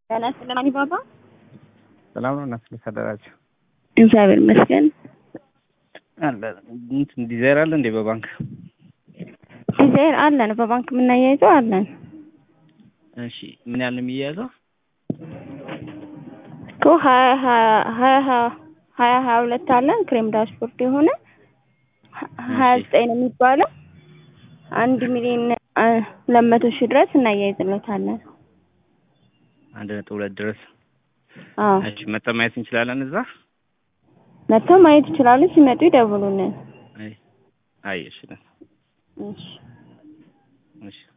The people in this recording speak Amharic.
ደህና ስለማን ባባ ሰላም ነው። እናንተ ተደራችሁ? እግዚአብሔር ይመስገን። አለ ዲዛይር አለ እንዴ? በባንክ ዲዛይር አለን፣ በባንክ የምናያይዘው አለን። እሺ ምን ያህል ነው የሚያያዘው? እኮ 22 አለን ክሬም ዳሽቦርድ የሆነ 29 ነው የሚባለው 1,200,000 ድረስ እናያይዝለታለን። 1.2 ድረስ። አዎ እሺ መተህ ማየት እንችላለን እዛ? መተህ ማየት ይችላሉ። ሲመጡ ይደውሉልን። አይ እሺ። እሺ እሺ